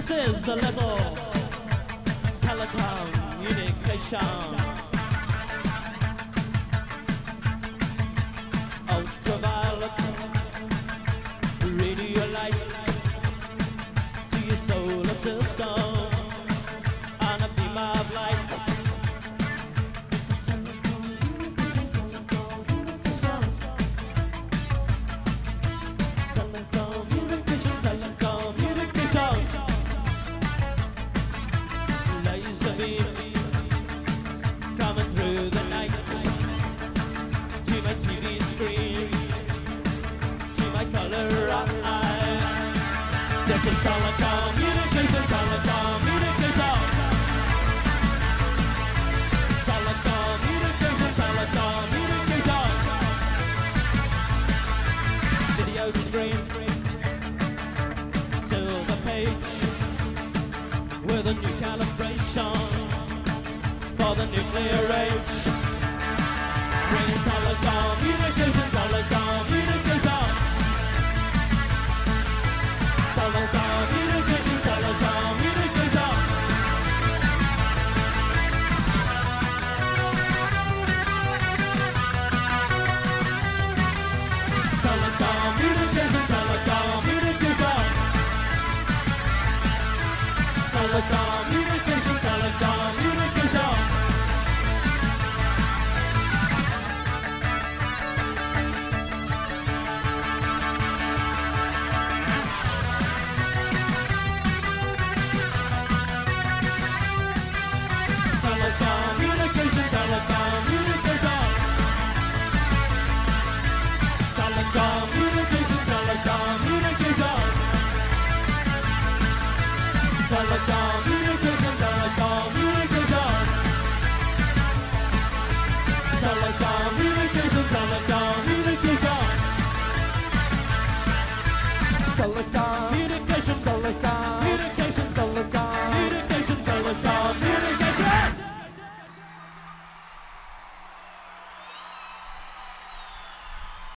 This is a little telecommunication. Ultraviolet radio light to your solar system on a beam of light. This is telecommunication. Laser beam coming through the night to my TV screen, to my color eye. This is telecommunication, telecommunication. Telecommunication, telecommunication. Video screen, silver page with a new calibration for the nuclear age. Bringing telecommunication, telecommunication. Telecommunication, telecommunication. Telecommunication, telecommunication. Telecommunication, telecommunication. Telecommunication, telecommunication. Telecommunication, telecommunication. Telecommunication, telecommunication. Telecommunication, telecommunication. Telecommunication, telecommunication, telecommunication, telecommunication.